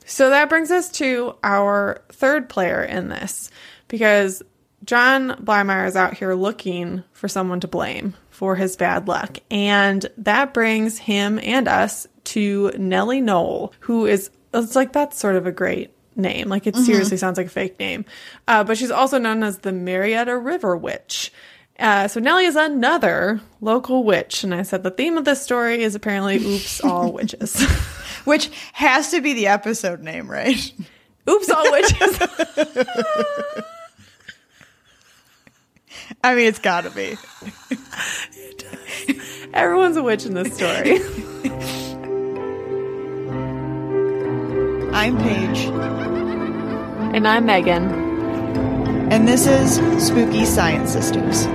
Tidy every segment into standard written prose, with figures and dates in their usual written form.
So that brings us to our third player in this, because John Blymeyer is out here looking for someone to blame for his bad luck. And that brings him and us to Nellie Knoll, who is, it's like, that's sort of a great name. Like, it seriously sounds like a fake name. But she's also known as the Marietta River Witch. So Nellie is another local witch. And I said the theme of this story is apparently Oops, All Witches. Which has to be the episode name, right? Oops, All Witches. I mean, it's gotta be. It does. Everyone's a witch in this story. I'm Paige. And I'm Megan. And this is Spooky Science Sisters.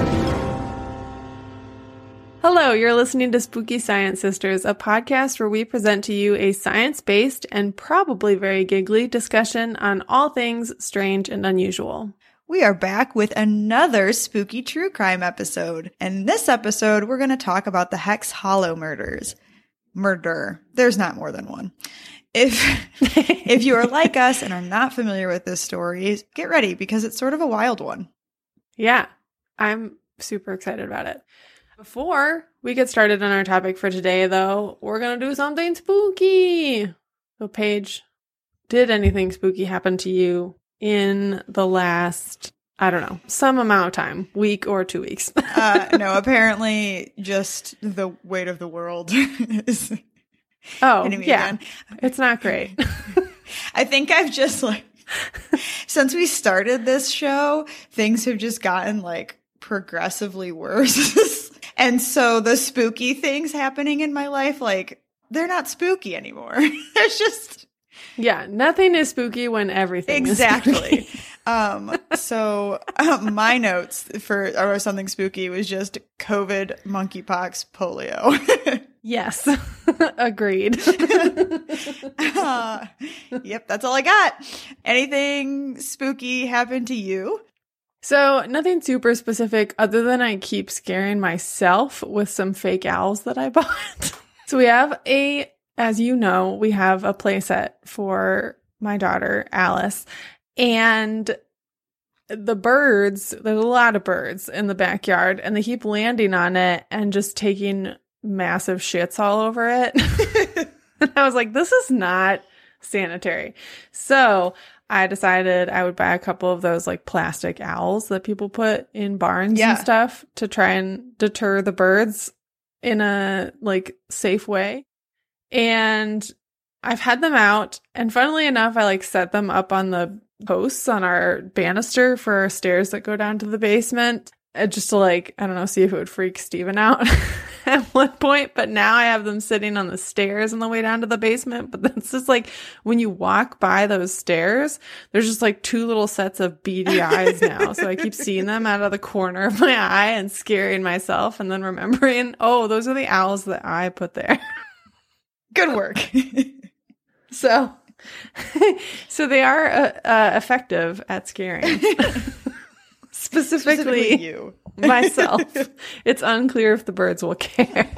Hello, you're listening to Spooky Science Sisters, a podcast where we present to you a science-based and probably very giggly discussion on all things strange and unusual. We are back with another spooky true crime episode. And in this episode, we're going to talk about the Hex Hollow murders. Murder. There's not more than one. If you are like us and are not familiar with this story, get ready because it's sort of a wild one. Yeah, I'm super excited about it. Before we get started on our topic for today, though, we're going to do something spooky. So, Paige, did anything spooky happen to you in the last, I don't know, some amount of time, week or 2 weeks? No, apparently just the weight of the world is hitting me again. It's not great. I think I've just since we started this show, things have just gotten progressively worse. And so the spooky things happening in my life, they're not spooky anymore. There's just... Yeah, nothing is spooky when everything is spooky. So my notes for something spooky was just COVID, monkeypox, polio. Yes, agreed. Yep, that's all I got. Anything spooky happened to you? So nothing super specific other than I keep scaring myself with some fake owls that I bought. So we have as you know, we have a playset for my daughter, Alice, and the birds, there's a lot of birds in the backyard, and they keep landing on it and just taking massive shits all over it. And I was like, this is not sanitary. So I decided I would buy a couple of those plastic owls that people put in barns and stuff to try and deter the birds in a safe way. And I've had them out, and funnily enough, I set them up on the posts on our banister for our stairs that go down to the basement, just to I don't know, see if it would freak Steven out at one point. But now I have them sitting on the stairs on the way down to the basement. But that's just when you walk by those stairs, there's just two little sets of beady eyes now. So I keep seeing them out of the corner of my eye and scaring myself, and then remembering, oh, those are the owls that I put there. Good work. So they are effective at scaring. Specifically you. Myself. It's unclear if the birds will care.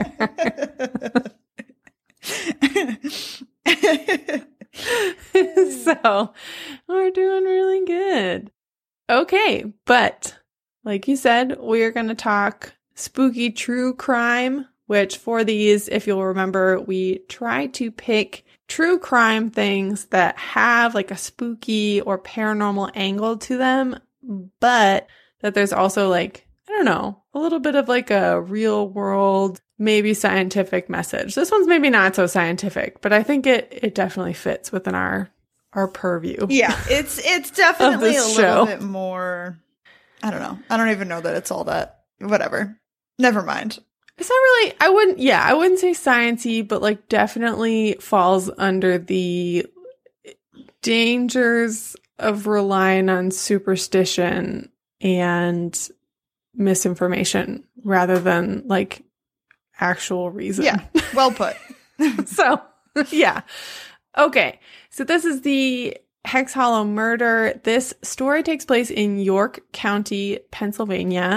So we're doing really good. Okay, but like you said, we are going to talk spooky true crime, which for these, if you'll remember, we try to pick true crime things that have a spooky or paranormal angle to them, but that there's also I don't know, a little bit of a real world, maybe scientific message. This one's maybe not so scientific, but I think it definitely fits within our purview. Yeah, it's definitely a little bit more, I don't know. I don't even know that it's all that, whatever. Never mind. It's not really, I wouldn't say science-y, but definitely falls under the dangers of relying on superstition and misinformation rather than actual reason. Yeah, well put. So, yeah. Okay, so this is the Hex Hollow murder. This story takes place in York County, Pennsylvania.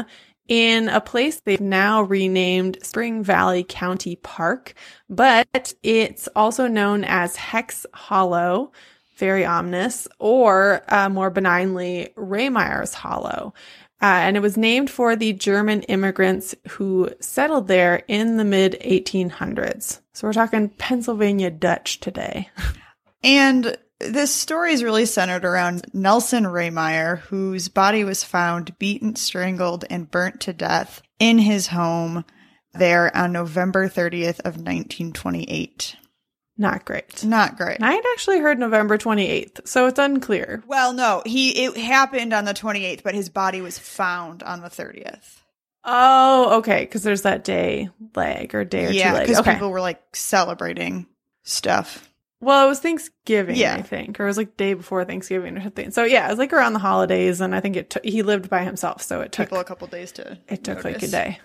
in a place they've now renamed Spring Valley County Park, but it's also known as Hex Hollow, very ominous, or more benignly, Rehmeyer's Hollow. And it was named for the German immigrants who settled there in the mid-1800s. So we're talking Pennsylvania Dutch today. And this story is really centered around Nelson Rehmeyer, whose body was found beaten, strangled, and burnt to death in his home there on November 30th of 1928. Not great. Not great. I'd actually heard November 28th, so it's unclear. Well, no, it happened on the 28th, but his body was found on the 30th. Oh, okay, because there's that day lag or day or two lag. Yeah, because okay. people were like celebrating stuff. Well, it was Thanksgiving, Yeah. I think, or it was like day before Thanksgiving or something. So yeah, it was like around the holidays, and I think he lived by himself, so it took People a couple days to It took like a notice. day.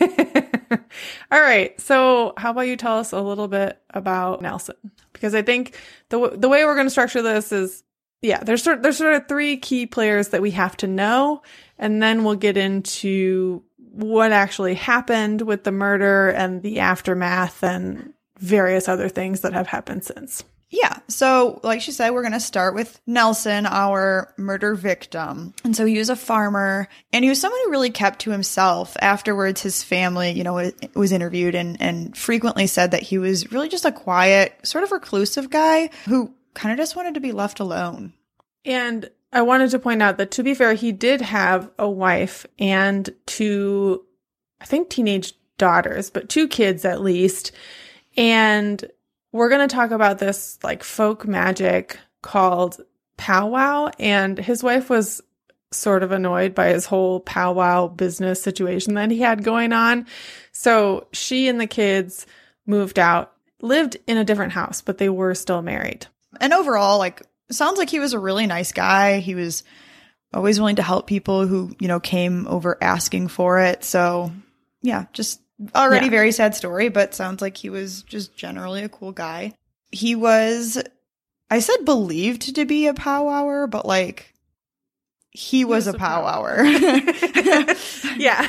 All right. So how about you tell us a little bit about Nelson? Because I think the way we're going to structure this is, yeah, there's sort of three key players that we have to know, and then we'll get into what actually happened with the murder and the aftermath and various other things that have happened since. Yeah. So, like she said, we're going to start with Nelson, our murder victim. And so he was a farmer, and he was someone who really kept to himself. Afterwards, his family, was interviewed and frequently said that he was really just a quiet, sort of reclusive guy who kind of just wanted to be left alone. And I wanted to point out that, to be fair, he did have a wife and two, I think, teenage daughters, but two kids at least. And we're going to talk about this like folk magic called powwow. And his wife was sort of annoyed by his whole powwow business situation that he had going on. So she and the kids moved out, lived in a different house, but they were still married. And overall, like, sounds like he was a really nice guy. He was always willing to help people who, came over asking for it. So yeah, just already very sad story, but sounds like he was just generally a cool guy. He was, I said believed to be a powwower, but like he was a powwower. Yeah.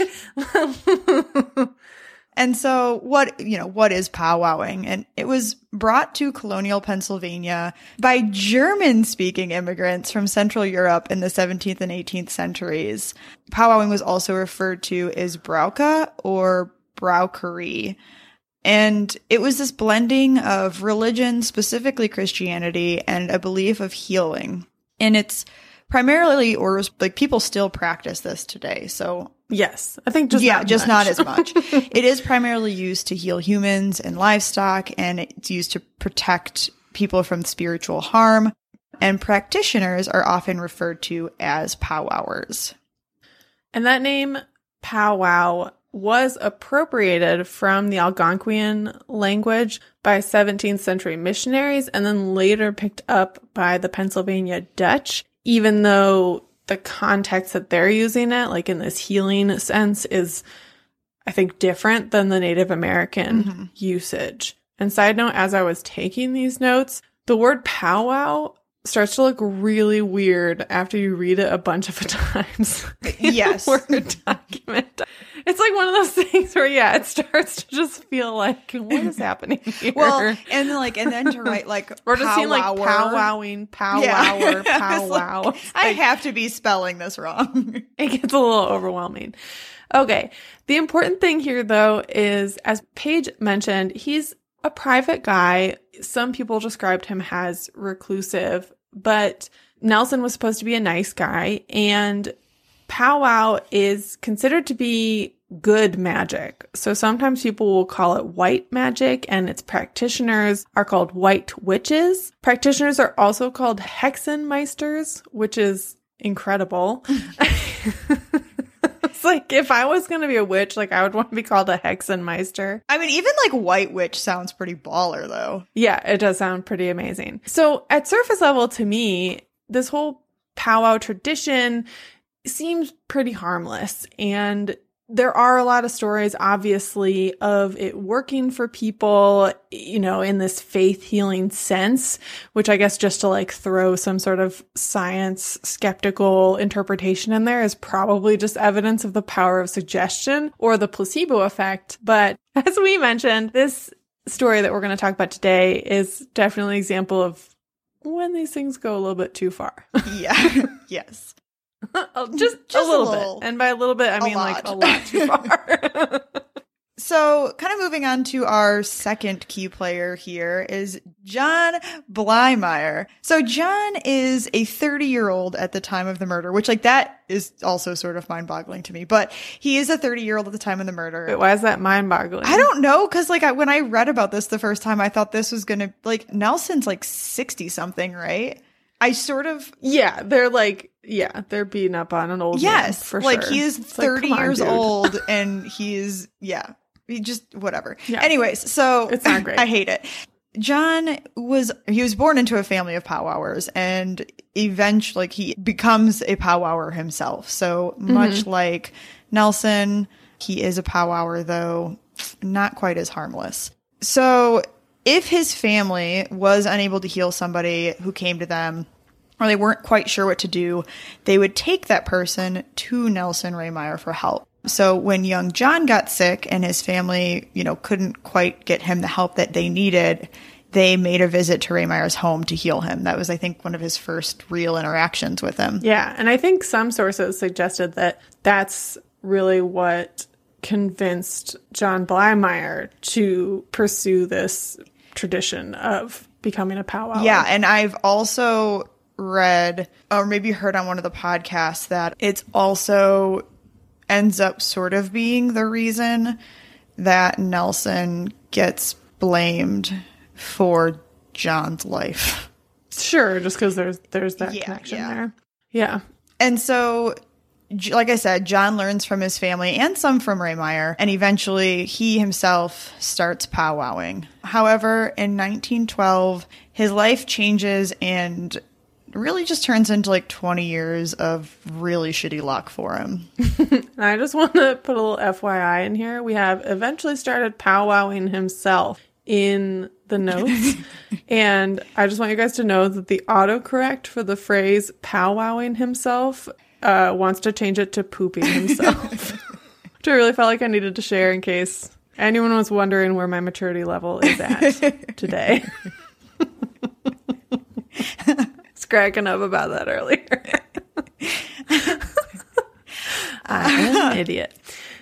And so what is powwowing? And it was brought to colonial Pennsylvania by German-speaking immigrants from Central Europe in the 17th and 18th centuries. Powwowing was also referred to as brauche or brauchery. And it was this blending of religion, specifically Christianity, and a belief of healing. And it's primarily, or like people still practice this today. So yes, I think just not as much. It is primarily used to heal humans and livestock, and it's used to protect people from spiritual harm. And practitioners are often referred to as powwowers. And that name, powwow, was appropriated from the Algonquian language by 17th century missionaries and then later picked up by the Pennsylvania Dutch, even though the context that they're using it, like in this healing sense, is, I think, different than the Native American usage. And side note, as I was taking these notes, the word powwow starts to look really weird after you read it a bunch of times. Yes. Word document. It's like one of those things where, it starts to just feel like, what is happening here? Well, and then to write like or to seem like powwowing, powwower, powwow. Like, I have to be spelling this wrong. It gets a little overwhelming. Okay. The important thing here, though, is, as Paige mentioned, he's a private guy. Some people described him as reclusive, but Nelson was supposed to be a nice guy, and powwow is considered to be good magic. So sometimes people will call it white magic, and its practitioners are called white witches. Practitioners are also called hexenmeisters, which is incredible. It's like, if I was going to be a witch, like, I would want to be called a hexenmeister. I mean, even like white witch sounds pretty baller, though. Yeah, it does sound pretty amazing. So at surface level, to me, this whole powwow tradition seems pretty harmless. And there are a lot of stories, obviously, of it working for people, you know, in this faith healing sense, which I guess just to like throw some sort of science skeptical interpretation in there is probably just evidence of the power of suggestion or the placebo effect. But as we mentioned, this story that we're going to talk about today is definitely an example of when these things go a little bit too far. Yeah. Yes. just a little bit. And by a little bit, I mean like a lot too far. So kind of moving on to our second key player here is John Blymeyer. So John is a 30-year-old at the time of the murder, which like that is also sort of mind-boggling to me. But he is a 30-year-old at the time of the murder. Wait, why is that mind-boggling? I don't know, because like when I read about this the first time, I thought this was going to like Nelson's like 60-something, right? I sort of they're like they're beating up on an old man for like sure. He is 30 years old and he is he just whatever. Yeah. Anyways, so it's not great. I hate it. John was born into a family of powwowers, and eventually he becomes a powwower himself. So much like Nelson, he is a powwower, though not quite as harmless. So if his family was unable to heal somebody who came to them, or they weren't quite sure what to do, they would take that person to Nelson Rehmeyer for help. So when young John got sick and his family, you know, couldn't quite get him the help that they needed, they made a visit to Rehmeyer's home to heal him. That was, I think, one of his first real interactions with him. Yeah, and I think some sources suggested that that's really what convinced John Blymeyer to pursue this tradition of becoming a powwow. Yeah, and I've also read, or maybe heard on one of the podcasts, that it's also ends up sort of being the reason that Nelson gets blamed for John's life. Sure, just because there's that connection there. Yeah. And so, like I said, John learns from his family and some from Rehmeyer, and eventually he himself starts powwowing. However, in 1912, his life changes and really just turns into like 20 years of really shitty luck for him. I just want to put a little FYI in here. We have eventually started powwowing himself in the notes. And I just want you guys to know that the autocorrect for the phrase powwowing himself wants to change it to pooping himself. Which I really felt like I needed to share in case anyone was wondering where my maturity level is at today. Cracking up about that earlier. I'm an idiot.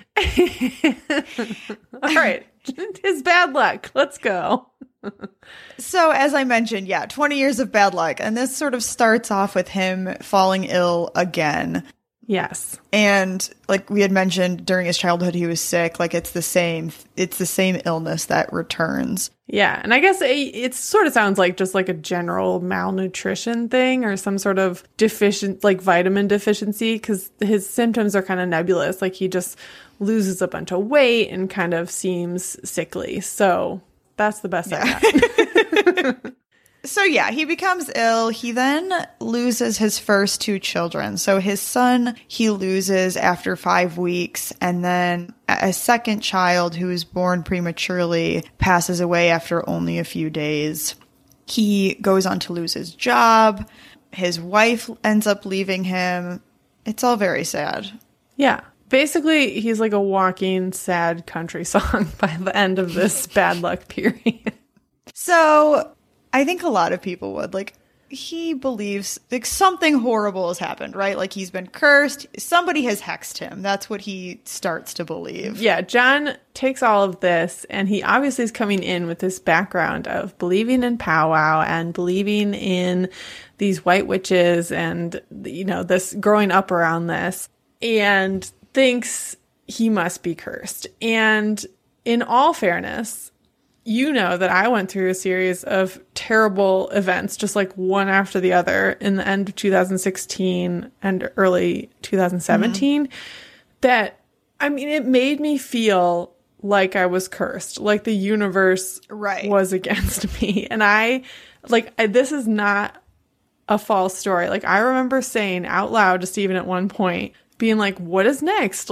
All right. His bad luck. Let's go. So, as I mentioned, 20 years of bad luck. And this sort of starts off with him falling ill again. Yes. And like we had mentioned, during his childhood, he was sick. Like it's the same illness that returns. Yeah. And I guess it sort of sounds like just like a general malnutrition thing or some sort of vitamin deficiency, because his symptoms are kind of nebulous. Like he just loses a bunch of weight and kind of seems sickly. So that's the best I got. So he becomes ill. He then loses his first two children. So his son, he loses after 5 weeks. And then a second child who was born prematurely passes away after only a few days. He goes on to lose his job. His wife ends up leaving him. It's all very sad. Yeah. Basically, he's like a walking sad country song by the end of this bad luck period. So I think a lot of people would, like, he believes like something horrible has happened, right? Like he's been cursed. Somebody has hexed him. That's what he starts to believe. Yeah, John takes all of this, and he obviously is coming in with this background of believing in powwow and believing in these white witches and, you know, this growing up around this, and thinks he must be cursed. And in all fairness, you know that I went through a series of terrible events, just like one after the other, in the end of 2016 and early 2017, that, I mean, it made me feel like I was cursed, like the universe was against me. And this is not a false story. Like, I remember saying out loud to Steven at one point, being like, what is next? Like,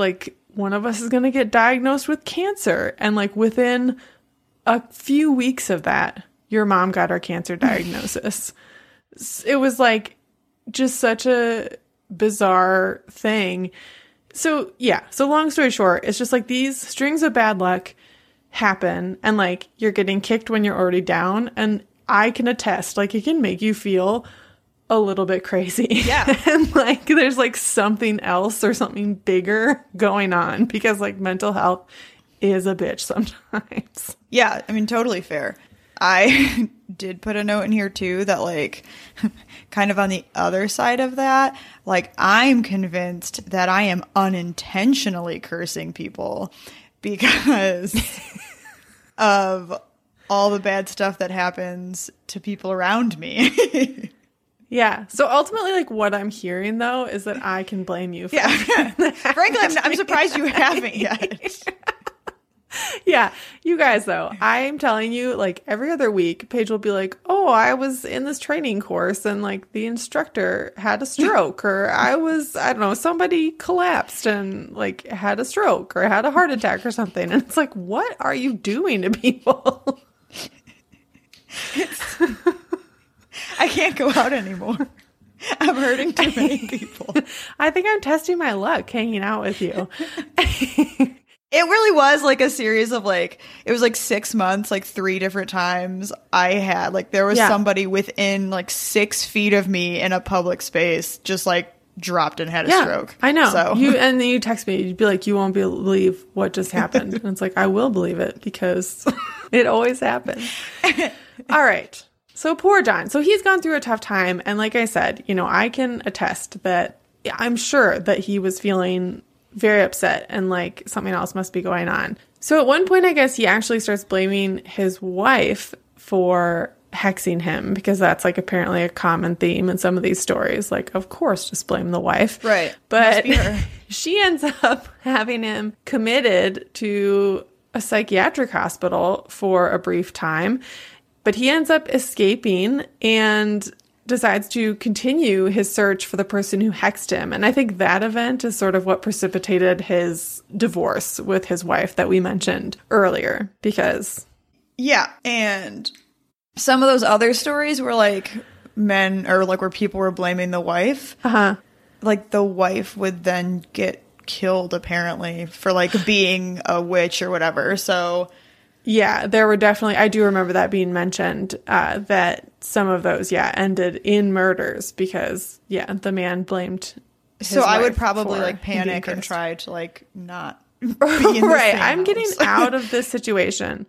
one of us is going to get diagnosed with cancer. And like within a few weeks of that, your mom got her cancer diagnosis. It was like just such a bizarre thing. So yeah, so long story short, it's just like these strings of bad luck happen and like you're getting kicked when you're already down. And I can attest, like it can make you feel a little bit crazy. Yeah. And like there's like something else or something bigger going on because like mental health is a bitch sometimes. Yeah, I mean, totally fair. I did put a note in here too that like kind of on the other side of that, like I'm convinced that I am unintentionally cursing people because of all the bad stuff that happens to people around me. Yeah. So ultimately, like what I'm hearing though is that I can blame you for Frankly, I'm surprised you haven't yet. Yeah. You guys though, I'm telling you, like every other week, Paige will be like, oh, I was in this training course and like the instructor had a stroke or I don't know, somebody collapsed and like had a stroke or had a heart attack or something. And it's like, what are you doing to people? I can't go out anymore. I'm hurting too many people. I think I'm testing my luck hanging out with you. It really was like a series of like, it was like 6 months, like 3 different times I had, like there was somebody within like 6 feet of me in a public space, just like dropped and had a stroke. I know. So. And then you text me, you'd be like, you won't believe what just happened. And it's like, I will believe it because it always happens. All right. So poor John. So he's gone through a tough time. And like I said, you know, I can attest that I'm sure that he was feeling very upset and like something else must be going on. So at one point, I guess he actually starts blaming his wife for hexing him because that's like apparently a common theme in some of these stories. Like, of course, just blame the wife. Right. But she ends up having him committed to a psychiatric hospital for a brief time. But he ends up escaping and decides to continue his search for the person who hexed him. And I think that event is sort of what precipitated his divorce with his wife that we mentioned earlier. Because yeah, and some of those other stories were like men or like where people were blaming the wife. Like the wife would then get killed apparently for like being a witch or whatever. So yeah, there were definitely, I do remember that being mentioned, that some of those, ended in murders because, the man blamed his wife. So I would probably like panic and try to like not be in the right. same I'm house. getting out of this situation.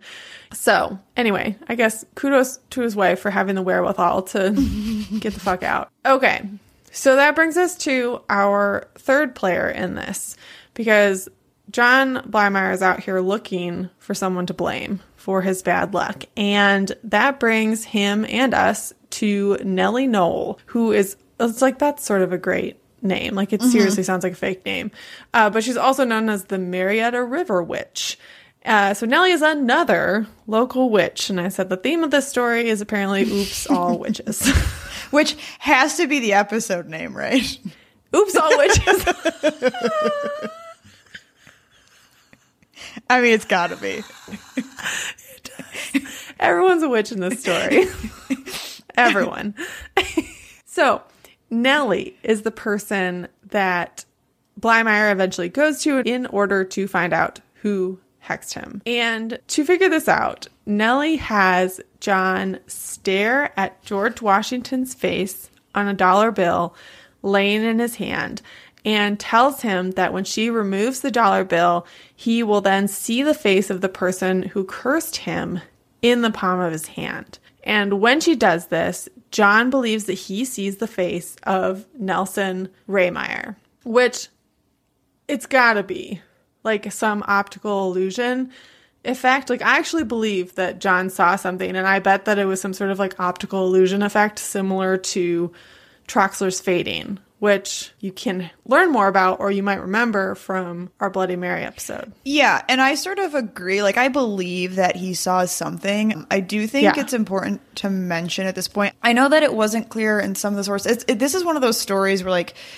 So anyway, I guess kudos to his wife for having the wherewithal to get the fuck out. Okay. So that brings us to our third player in this because John Blymeyer is out here looking for someone to blame for his bad luck. And that brings him and us to Nellie Knoll, who is, it's like, that's sort of a great name. Like, it seriously sounds like a fake name. But she's also known as the Marietta River Witch. So Nellie is another local witch. And I said the theme of this story is apparently, oops, all witches. Which has to be the episode name, right? Oops, all witches. I mean, it's gotta be. It does. Everyone's a witch in this story. Everyone. So Nellie is the person that Blymeyer eventually goes to in order to find out who hexed him. And to figure this out, Nellie has John stare at George Washington's face on a dollar bill laying in his hand and tells him that when she removes the dollar bill, he will then see the face of the person who cursed him in the palm of his hand. And when she does this, John believes that he sees the face of Nelson Raymeyer, which it's gotta be like some optical illusion effect. Like, I actually believe that John saw something, and I bet that it was some sort of like optical illusion effect similar to Troxler's fading, which you can learn more about, or you might remember from our Bloody Mary episode. Yeah, and I sort of agree. Like, I believe that he saw something. I do think it's important to mention at this point. I know that it wasn't clear in some of the sources. This is one of those stories where, like,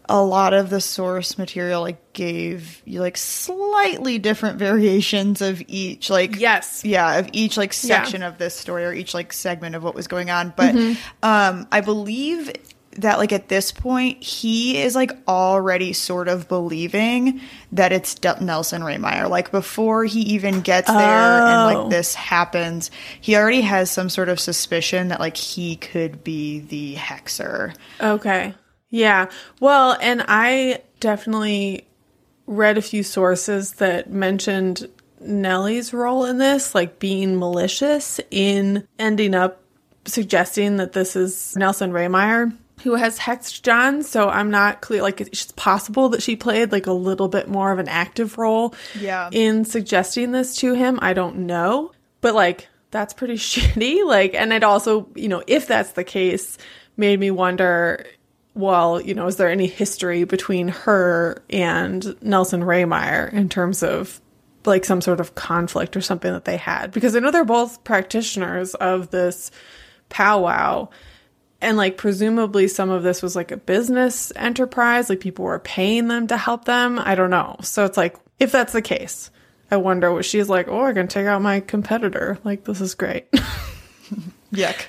a lot of the source material like gave you like slightly different variations of each like of each like section of this story or each like segment of what was going on. But I believe that like at this point he is like already sort of believing that it's Nelson Rehmeyer. Like before he even gets there and like this happens, he already has some sort of suspicion that like he could be the hexer. Okay. Yeah. Well, and I definitely read a few sources that mentioned Nellie's role in this, like being malicious in ending up suggesting that this is Nelson Rehmeyer who has hexed John. So I'm not clear. Like, it's possible that she played like a little bit more of an active role in suggesting this to him. I don't know. But like, that's pretty shitty. Like, and it also, you know, if that's the case, made me wonder, well, you know, is there any history between her and Nelson Rehmeyer in terms of like some sort of conflict or something that they had? Because I know they're both practitioners of this powwow. And, like, presumably some of this was, like, a business enterprise. Like, people were paying them to help them. I don't know. So it's like, if that's the case, I wonder what she's like, oh, I can take out my competitor. Like, this is great. Yuck.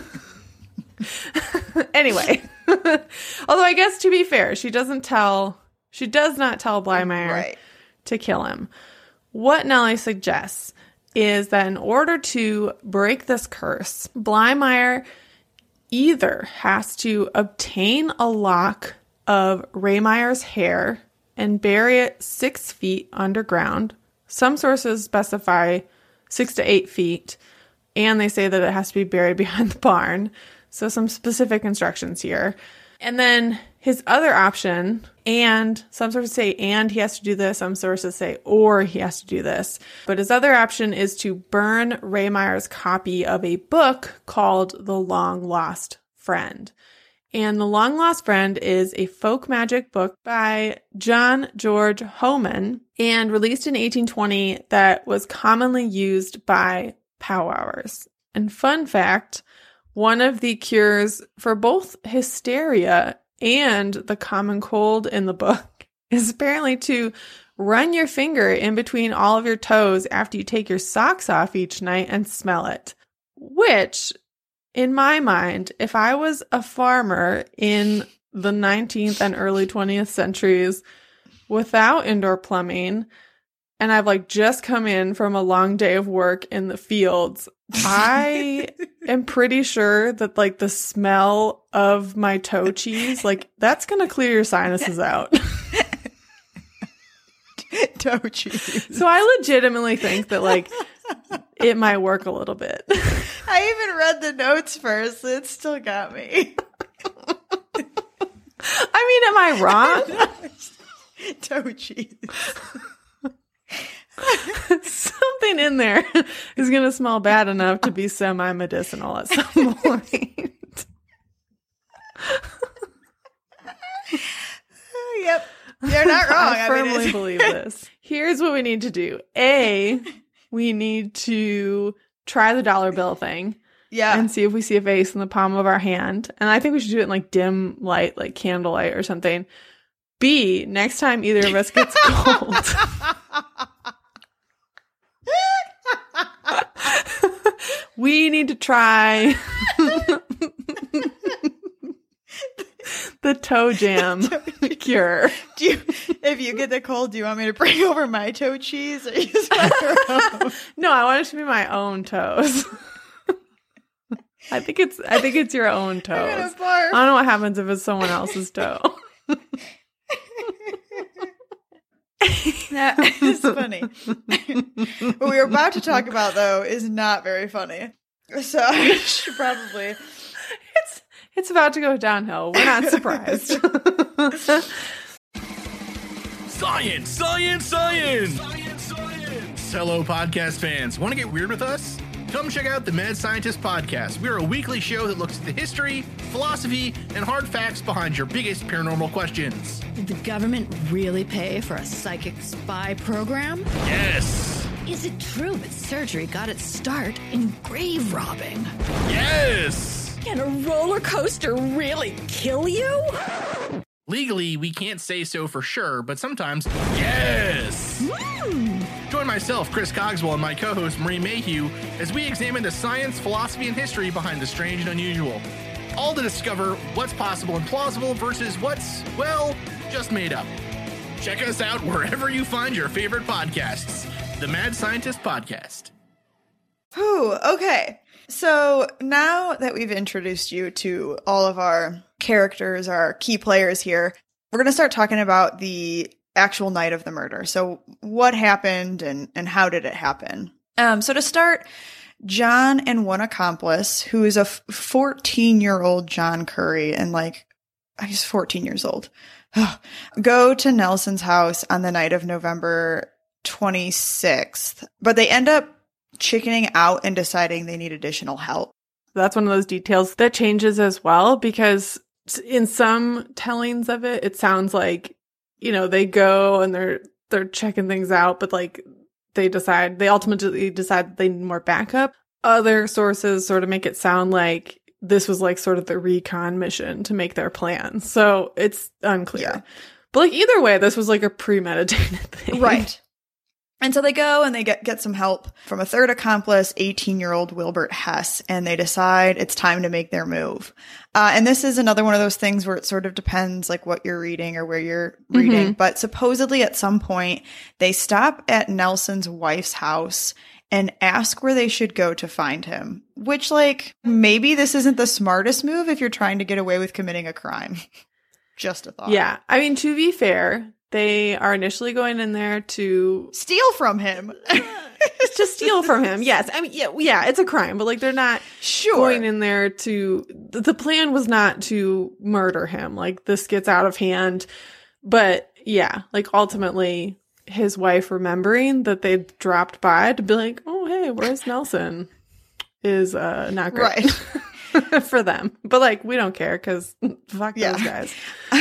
Anyway. Although I guess, to be fair, she does not tell Blymeyer to kill him. What Nellie suggests is that in order to break this curse, Blymeyer either has to obtain a lock of Rehmeyer's hair and bury it 6 feet underground. Some sources specify 6 to 8 feet, and they say that it has to be buried behind the barn. So some specific instructions here. And then his other option, and some sources say, and he has to do this. Some sources say, or he has to do this. But his other option is to burn Rehmeyer's copy of a book called The Long Lost Friend. And The Long Lost Friend is a folk magic book by John George Homan and released in 1820 that was commonly used by powwowers. And fun fact, one of the cures for both hysteria and the common cold in the book is apparently to run your finger in between all of your toes after you take your socks off each night and smell it. Which, in my mind, if I was a farmer in the 19th and early 20th centuries without indoor plumbing, and I've like just come in from a long day of work in the fields, I am pretty sure that like the smell of my toe cheese, like that's going to clear your sinuses out. Toe cheese. So I legitimately think that like it might work a little bit. I even read the notes first. It still got me. I mean, am I wrong? Toe cheese. Something in there is going to smell bad enough to be semi-medicinal at some point. Yep. You're not wrong. I firmly believe this. Here's what we need to do. A, we need to try the dollar bill thing. Yeah. And see if we see a face in the palm of our hand. And I think we should do it in like dim light, like candlelight or something. B, next time either of us gets cold. We need to try the toe jam cure. If you get the cold, do you want me to bring over my toe cheese or use my own? No, I want it to be my own toes. I think it's your own toes. I don't know what happens if it's someone else's toe. That is funny. What we were about to talk about, though, is not very funny. So I should probably... It's about to go downhill. We're not surprised. Science, science, science! Science, science! Hello, podcast fans. Want to get weird with us? Come check out the Mad Scientist Podcast. We're a weekly show that looks at the history, philosophy, and hard facts behind your biggest paranormal questions. Did the government really pay for a psychic spy program? Yes! Is it true that surgery got its start in grave robbing? Yes! Can a roller coaster really kill you? Legally, we can't say so for sure, but sometimes, yes! Join myself, Chris Cogswell, and my co-host, Marie Mayhew, as we examine the science, philosophy, and history behind the strange and unusual. All to discover what's possible and plausible versus what's, well, just made up. Check us out wherever you find your favorite podcasts. The Mad Scientist Podcast. Whew, okay. So now that we've introduced you to all of our characters, our key players here, we're going to start talking about the actual night of the murder. So what happened and how did it happen? So to start, John and one accomplice, who is a 14-year-old John Curry, and he's 14 years old, go to Nelson's house on the night of November 26th, but they end up chickening out and deciding they need additional help. That's one of those details that changes as well, because in some tellings of it, it sounds like, they go and they're checking things out, but they ultimately decide they need more backup. Other sources sort of make it sound like this was sort of the recon mission to make their plans. So it's unclear. Yeah. But either way, this was a premeditated thing. Right. And so they go and they get some help from a third accomplice, 18-year-old Wilbert Hess, and they decide it's time to make their move. And this is another one of those things where it sort of depends what you're reading or where you're reading. Mm-hmm. But supposedly at some point, they stop at Nelson's wife's house and ask where they should go to find him, which maybe this isn't the smartest move if you're trying to get away with committing a crime. Just a thought. Yeah. I mean, to be fair, they are initially going in there to steal from him. To steal from him. Yes. I mean, yeah, it's a crime, but they're not going in there to, the plan was not to murder him. This gets out of hand. But yeah, ultimately his wife remembering that they dropped by to be oh, hey, where's Nelson? Is not great. Right. For them. But we don't care because fuck those guys.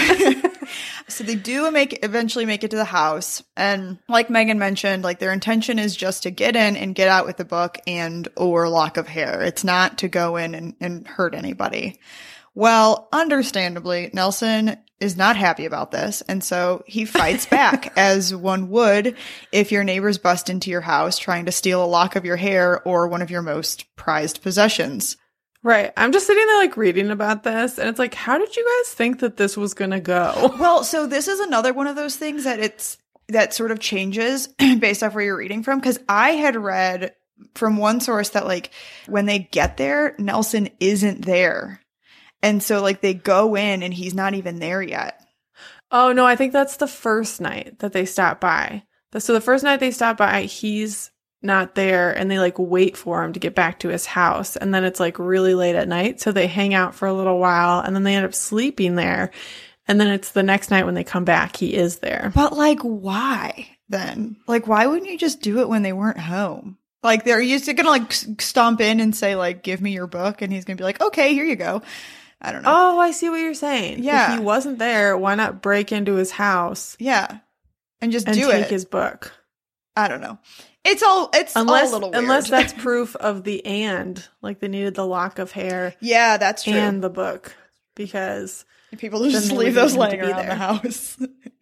So they do eventually make it to the house. And like Megan mentioned, their intention is just to get in and get out with the book and or lock of hair. It's not to go in and hurt anybody. Well, understandably, Nelson is not happy about this. And so he fights back as one would if your neighbors bust into your house trying to steal a lock of your hair or one of your most prized possessions. Right. I'm just sitting there reading about this and it's how did you guys think that this was going to go? Well, so this is another one of those things that sort of changes based off where you're reading from. Cause I had read from one source that when they get there, Nelson isn't there. And so they go in and he's not even there yet. Oh no, I think that's the first night that they stop by. So the first night they stop by, he's not there and they wait for him to get back to his house. And then it's really late at night. So they hang out for a little while and then they end up sleeping there. And then it's the next night when they come back, he is there. But why then? Why wouldn't you just do it when they weren't home? They're used to gonna stomp in and say give me your book. And he's gonna be okay, here you go. I don't know. Oh, I see what you're saying. Yeah. If he wasn't there, why not break into his house? Yeah. And just take his book. I don't know. It's all a little weird. Unless that's proof of the they needed the lock of hair. Yeah, that's true. And the book. Because people just leave those laying around the house.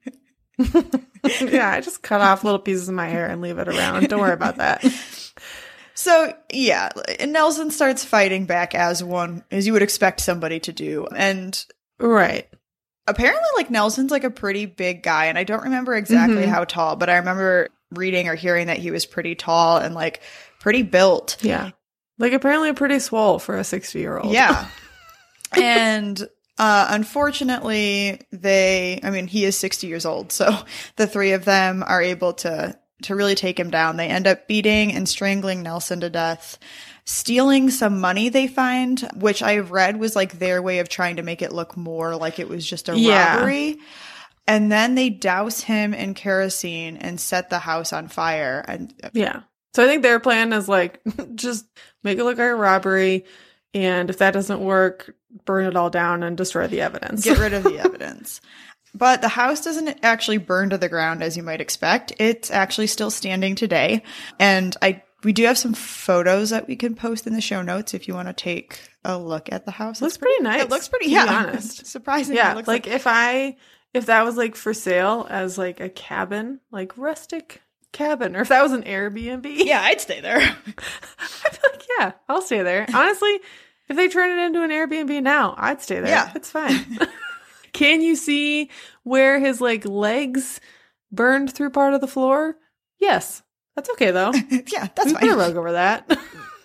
Yeah, I just cut off little pieces of my hair and leave it around. Don't worry about that. So, yeah, Nelson starts fighting back as you would expect somebody to do. And right. Apparently, Nelson's a pretty big guy. And I don't remember exactly how tall, but I remember reading or hearing that he was pretty tall and pretty built. Yeah. Apparently pretty swole for a 60-year-old. Yeah. And unfortunately, he is 60 years old. So the three of them are able to really take him down. They end up beating and strangling Nelson to death, stealing some money they find, which I've read was their way of trying to make it look more like it was just a robbery. And then they douse him in kerosene and set the house on fire. And yeah. So I think their plan is just make it look like a robbery. And if that doesn't work, burn it all down and destroy the evidence. Get rid of the evidence. But the house doesn't actually burn to the ground as you might expect. It's actually still standing today. And I We do have some photos that we can post in the show notes if you want to take a look at the house. Looks pretty nice. It looks pretty, to be honest. Surprisingly. Yeah, It looks like if that was like for sale as like a cabin, like rustic cabin, or if that was an Airbnb. Yeah, I'd stay there. I'd be like, yeah, I'll stay there. Honestly, if they turn it into an Airbnb now, I'd stay there. Yeah. It's fine. Can you see where his like legs burned through part of the floor? Yes. That's okay though. Yeah, that's we fine. put a rug over that.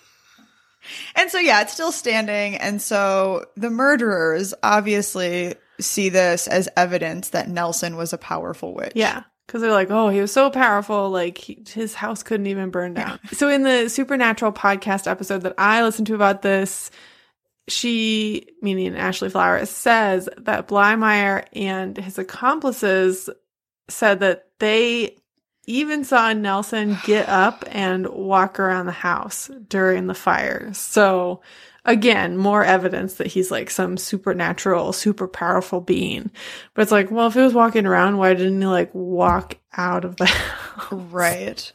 And so, yeah, it's still standing. And so the murderers obviously see this as evidence that Nelson was a powerful witch. Yeah. Because they're like, oh, he was so powerful, like his house couldn't even burn down. So in the Supernatural podcast episode that I listened to about this, she, meaning Ashley Flowers, says that Blymeyer and his accomplices said that they even saw Nelson get up and walk around the house during the fire. So again, more evidence that he's like some supernatural, super powerful being. But it's like, well, if he was walking around, why didn't he like walk out of the house? Right.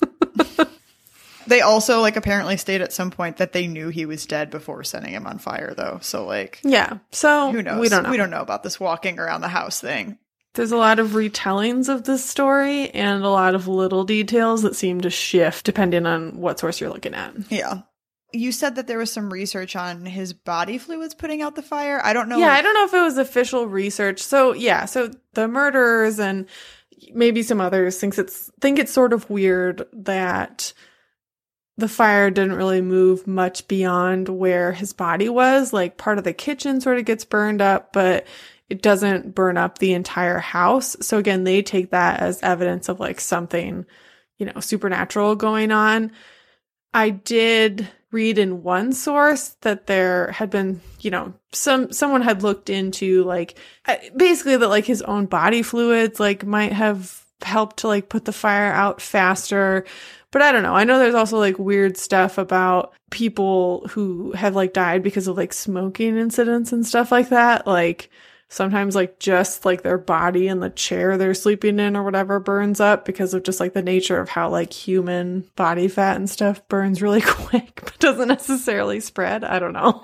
They also like apparently stated at some point that they knew he was dead before setting him on fire, though. So like, yeah. So who knows? We don't know. We don't know about this walking around the house thing. There's a lot of retellings of this story and a lot of little details that seem to shift depending on what source you're looking at. Yeah. You said that there was some research on his body fluids putting out the fire. I don't know. Yeah, I don't know if it was official research. So yeah, so the murderers and maybe some others think it's sort of weird that the fire didn't really move much beyond where his body was. Like part of the kitchen sort of gets burned up, but it doesn't burn up the entire house. So again, they take that as evidence of like something, supernatural going on. I did read in one source that there had been, someone had looked into like basically that like his own body fluids like might have helped to like put the fire out faster. But I don't know. I know there's also like weird stuff about people who have like died because of like smoking incidents and stuff like that. Like sometimes like just like their body and the chair they're sleeping in or whatever burns up because of just like the nature of how like human body fat and stuff burns really quick, but doesn't necessarily spread. I don't know.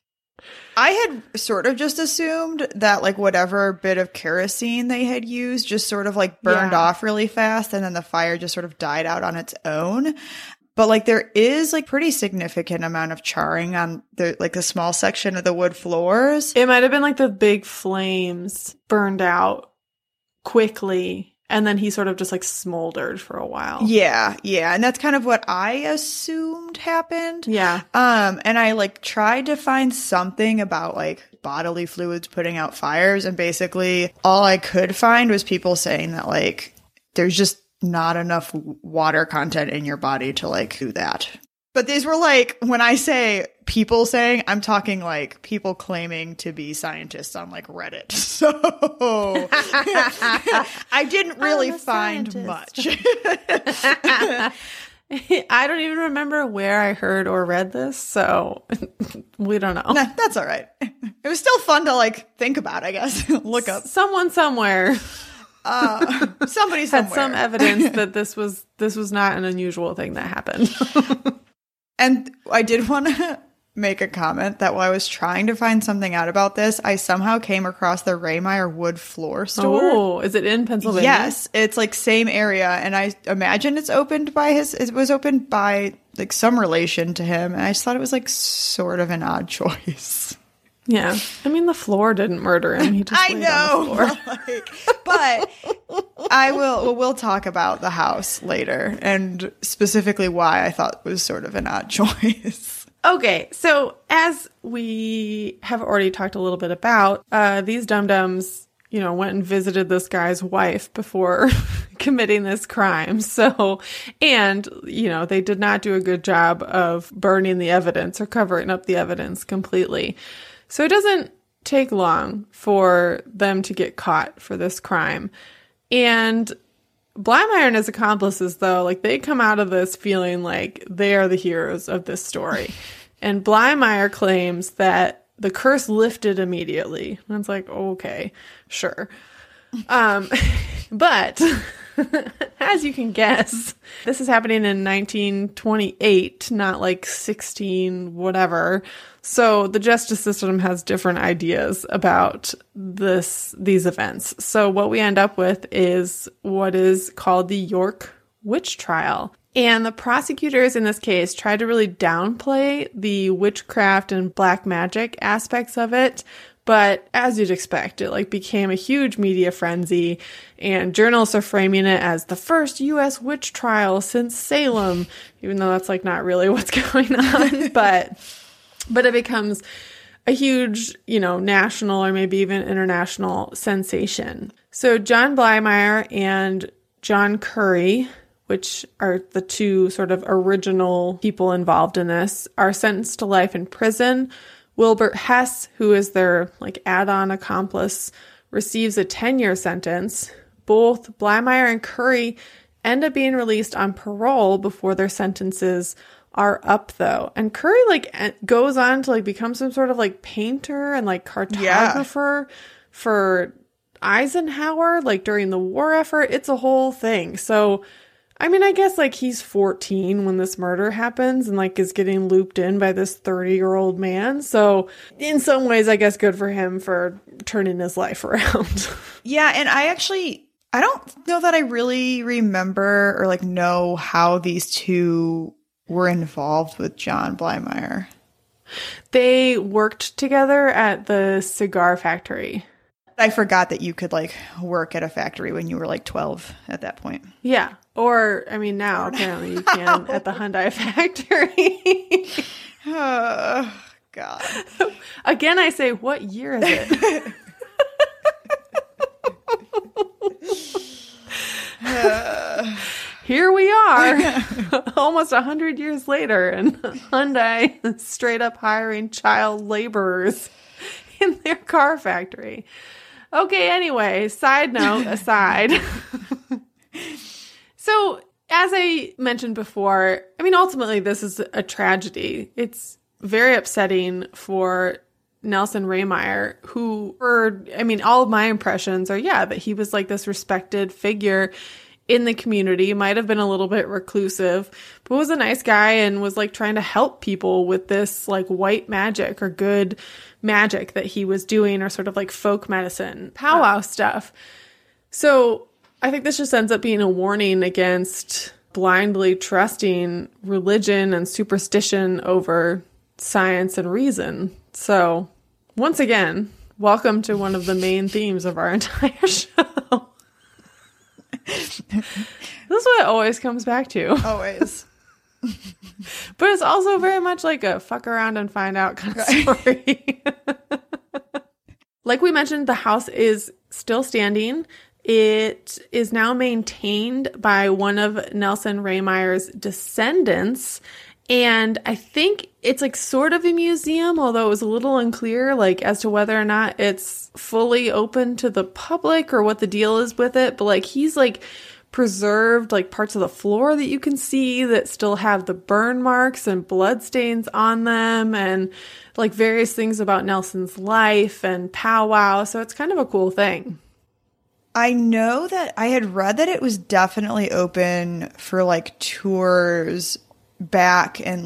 I had sort of just assumed that like whatever bit of kerosene they had used just sort of like burned off really fast and then the fire just sort of died out on its own. But like there is like pretty significant amount of charring on the like a small section of the wood floors. It might have been like the big flames burned out quickly and then he sort of just like smoldered for a while. Yeah. And that's kind of what I assumed happened. Yeah. And I like tried to find something about like bodily fluids putting out fires. And basically all I could find was people saying that like there's just not enough water content in your body to like do that. But these were like, when I say people saying, I'm talking like people claiming to be scientists on like Reddit. So I didn't really find much. I don't even remember where I heard or read this, so we don't know. Nah, that's all right. It was still fun to like think about, I guess. Look up. Someone somewhere. Somebody somewhere had some evidence that this was not an unusual thing that happened. And I did want to make a comment that while I was trying to find something out about this, I somehow came across the Raymeyer wood floor store. Oh, is it in Pennsylvania? Yes, it's like same area, and I imagine it was opened by like some relation to him, and I just thought it was like sort of an odd choice. Yeah, I mean the floor didn't murder him. He just laid on the floor. But we'll talk about the house later and specifically why I thought it was sort of an odd choice. Okay, so as we have already talked a little bit about, these dum-dums, went and visited this guy's wife before committing this crime. So, and, they did not do a good job of burning the evidence or covering up the evidence completely. So it doesn't take long for them to get caught for this crime. And Blymeyer and his accomplices, though, like they come out of this feeling like they are the heroes of this story. And Blymeyer claims that the curse lifted immediately. And it's like, okay, sure. But as you can guess, this is happening in 1928, not like 16 whatever. So the justice system has different ideas about these events. So what we end up with is what is called the York witch trial. And the prosecutors in this case tried to really downplay the witchcraft and black magic aspects of it. But as you'd expect, it like became a huge media frenzy, and journalists are framing it as the first U.S. witch trial since Salem, even though that's like not really what's going on. But it becomes a huge, national or maybe even international sensation. So John Blymeyer and John Curry, which are the two sort of original people involved in this, are sentenced to life in prison. Wilbert Hess, who is their add-on accomplice, receives a 10-year sentence. Both Blymeyer and Curry end up being released on parole before their sentences are up, though. And Curry goes on to become some sort of painter and cartographer for Eisenhower during the war effort. It's a whole thing. So I guess he's 14 when this murder happens and is getting looped in by this 30-year-old man. So in some ways, I guess good for him for turning his life around. Yeah. And I don't know that I really remember or know how these two were involved with John Blymeyer. They worked together at the cigar factory. I forgot that you could work at a factory when you were 12 at that point. Yeah. Or, now apparently you can at the Hyundai factory. Oh, God. Again, I say, what year is it? Here we are, almost 100 years later, and Hyundai is straight up hiring child laborers in their car factory. Okay, anyway, side note aside. So, as I mentioned before, ultimately this is a tragedy. It's very upsetting for Nelson Rehmeyer, who, all of my impressions are, that he was this respected figure in the community, might have been a little bit reclusive, but was a nice guy and was trying to help people with this white magic or good magic that he was doing, or sort of folk medicine, powwow stuff. So I think this just ends up being a warning against blindly trusting religion and superstition over science and reason. So once again, welcome to one of the main themes of our entire show. This is what it always comes back to. Always. But it's also very much a fuck around and find out kind of story. Like we mentioned, the house is still standing. It is now maintained by one of Nelson Rehmeyer's descendants. And I think it's sort of a museum, although it was a little unclear as to whether or not it's fully open to the public or what the deal is with it. But he's preserved parts of the floor that you can see that still have the burn marks and blood stains on them, and various things about Nelson's life and powwow. So it's kind of a cool thing. I know that I had read that it was definitely open for tours back in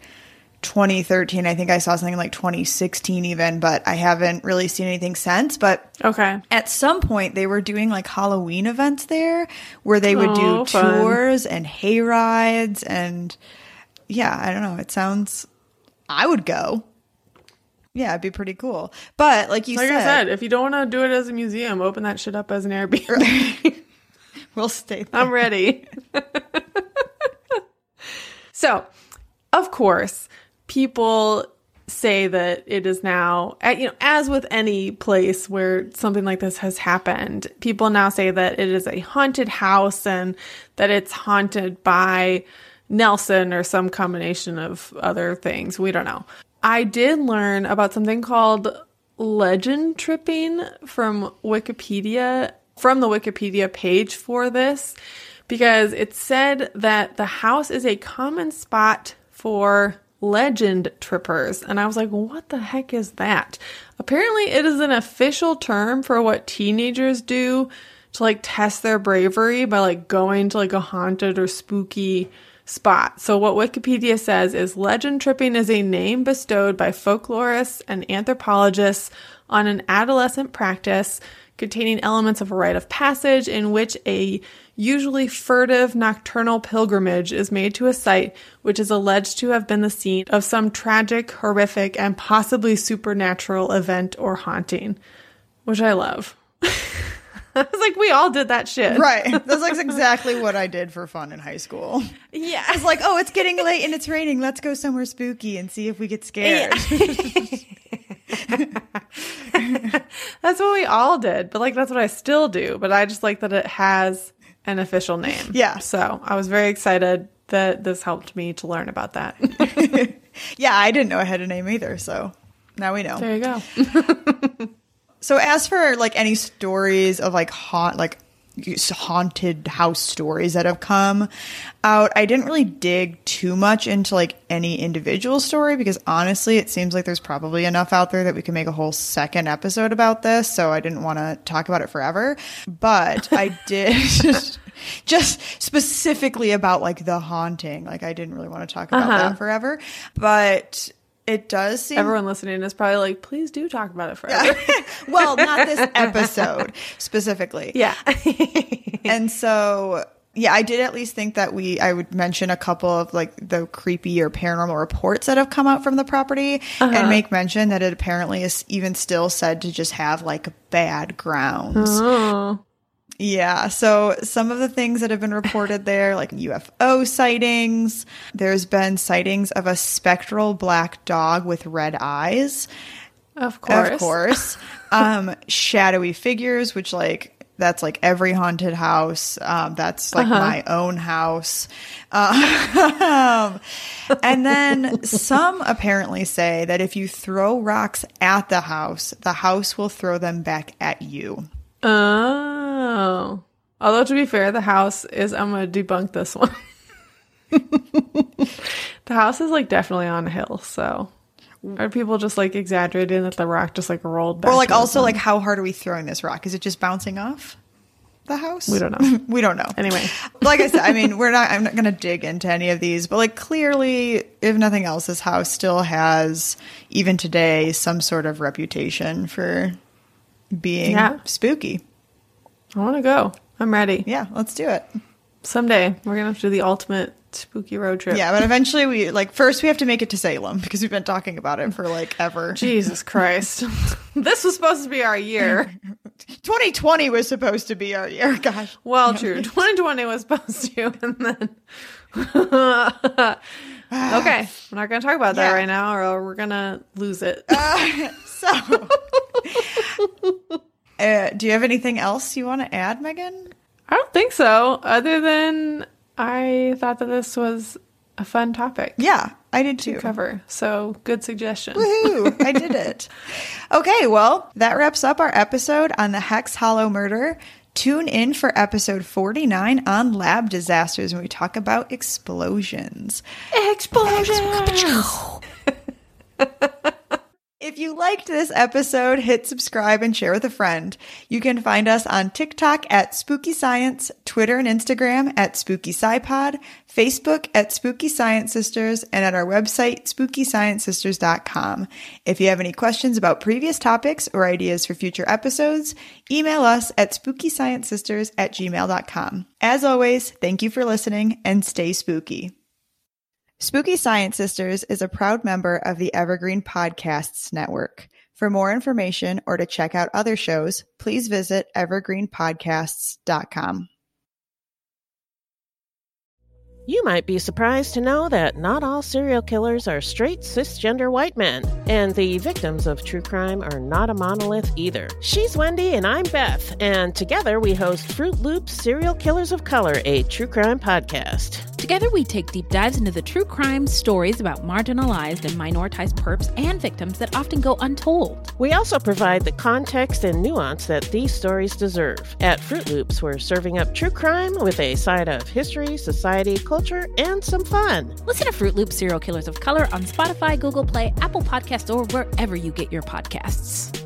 2013. I think I saw something 2016 even, but I haven't really seen anything since. But okay, at some point they were doing Halloween events there where they would do tours and hay rides, and yeah, I don't know. It sounds, I would go. Yeah, it'd be pretty cool. But like I said, if you don't want to do it as a museum, open that shit up as an Airbnb. We'll stay there. I'm ready. So, of course, people say that it is now, as with any place where something like this has happened, people now say that it is a haunted house and that it's haunted by Nelson or some combination of other things. We don't know. I did learn about something called legend tripping from Wikipedia, from the Wikipedia page for this, because it said that the house is a common spot for legend trippers. And I was like, what the heck is that? Apparently it is an official term for what teenagers do to like test their bravery by like going to like a haunted or spooky spot. So what Wikipedia says is legend tripping is a name bestowed by folklorists and anthropologists on an adolescent practice containing elements of a rite of passage in which a usually furtive nocturnal pilgrimage is made to a site which is alleged to have been the scene of some tragic, horrific, and possibly supernatural event or haunting, which I love. I was like, we all did that shit. Right. That's like exactly what I did for fun in high school. Yeah. It's like, oh, it's getting late and it's raining. Let's go somewhere spooky and see if we get scared. That's what we all did. But like, that's what I still do. But I just like that it has an official name. Yeah. So I was very excited that this helped me to learn about that. Yeah, I didn't know it had a name either. So now we know. There you go. So as for like any stories of like haunted house stories that have come out, I didn't really dig too much into like any individual story because honestly, it seems like there's probably enough out there that we can make a whole second episode about this. So I didn't want to talk about it forever, but I did just specifically about like the haunting. Like I didn't really want to talk about that forever, but it does seem... Everyone listening is probably like, please do talk about it forever. Well, not this episode specifically. Yeah. And so, yeah, I did at least think that I would mention a couple of like the creepy or paranormal reports that have come out from the property and make mention that it apparently is even still said to just have like bad grounds. Oh. Yeah, so some of the things that have been reported there, like UFO sightings, there's been sightings of a spectral black dog with red eyes. Of course. Of course. Shadowy figures, which like, that's like every haunted house. That's like my own house. And then some apparently say that if you throw rocks at the house will throw them back at you. Oh. Although to be fair, the house is, I'm going to debunk this one. The house is like definitely on a hill, so are people just like exaggerating that the rock just like rolled back? Or like also like how hard are we throwing this rock? Is it just bouncing off the house? We don't know. We don't know. Anyway. Like I said, I mean, I'm not going to dig into any of these, but like clearly, if nothing else, this house still has, even today, some sort of reputation for being spooky. I want to go. I'm ready. Yeah, let's do it. Someday we're going to have to do the ultimate spooky road trip. Yeah, but eventually first we have to make it to Salem because we've been talking about it for like ever. Jesus Christ. This was supposed to be our year. 2020 was supposed to be our year. Gosh. Well, true. 2020 was supposed to, and then okay, we're not going to talk about that right now or we're going to lose it. Do you have anything else you want to add, Megan? I don't think so, other than I thought that this was a fun topic. Yeah, I did too. To cover. So good suggestion. Woohoo! I did it. Okay, well, that wraps up our episode on the Hex Hollow murder. Tune in for episode 49 on lab disasters when we talk about explosions. Explosions! If you liked this episode, hit subscribe and share with a friend. You can find us on TikTok at Spooky Science, Twitter and Instagram at Spooky SciPod, Facebook at Spooky Science Sisters, and at our website, SpookyScienceSisters.com. If you have any questions about previous topics or ideas for future episodes, email us at SpookyScienceSisters@gmail.com. As always, thank you for listening and stay spooky. Spooky Science Sisters is a proud member of the Evergreen Podcasts Network. For more information or to check out other shows, please visit evergreenpodcasts.com. You might be surprised to know that not all serial killers are straight cisgender white men, and the victims of true crime are not a monolith either. She's Wendy and I'm Beth, and together we host Fruit Loops Serial Killers of Color, a true crime podcast. Together we take deep dives into the true crime stories about marginalized and minoritized perps and victims that often go untold. We also provide the context and nuance that these stories deserve. At Fruit Loops, we're serving up true crime with a side of history, society, culture, and some fun. Listen to Fruit Loops Serial Killers of Color on Spotify, Google Play, Apple Podcasts, or wherever you get your podcasts.